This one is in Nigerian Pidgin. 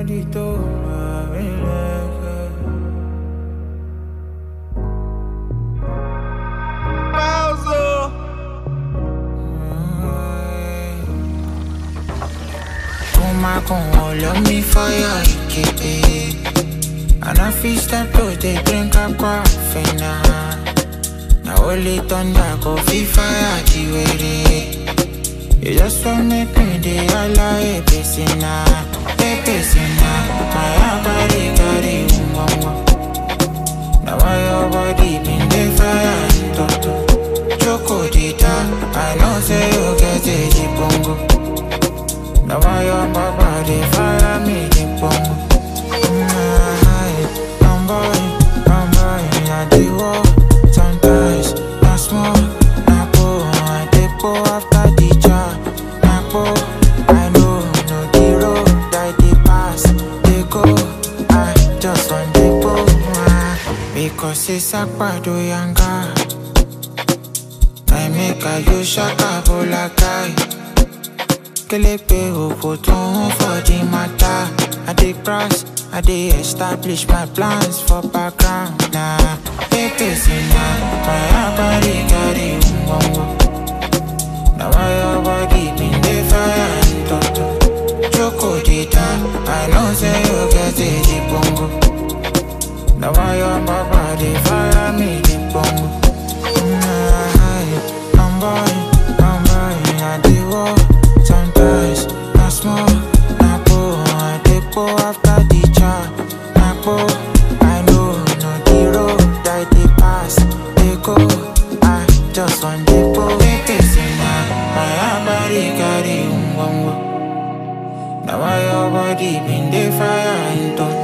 maldito. Con all of me fire, and I feel start to they drink a coffee now. Now only thunder coffee fire, you just want make me the ally, pesina. My body carry now why your body been the fire, toto. Choco dita, I know say you get a jibongo. Now why your body fire me the bongo? I'm boy, I do walk. Sometimes I small, I go, I depo after the jar. I go, I know, no the road, I the pass, they go. I just want the go, because it's a quado yanga. I make a you shaka bola guy. Kelepe opoton for the matter. I dey cross, I dey establish my plans for background. Nah, pepe sina, my body carry now why your body been the fire, toto. Choco dita, I know say you get a jibongo. Now why your body fire me the bongo? I'm boy, I dey walk. Sometimes I small, I go, I depo after the jar. I go, I know, no the road, I the pass, they go. I just want the go. My body carry now why your body been the fire into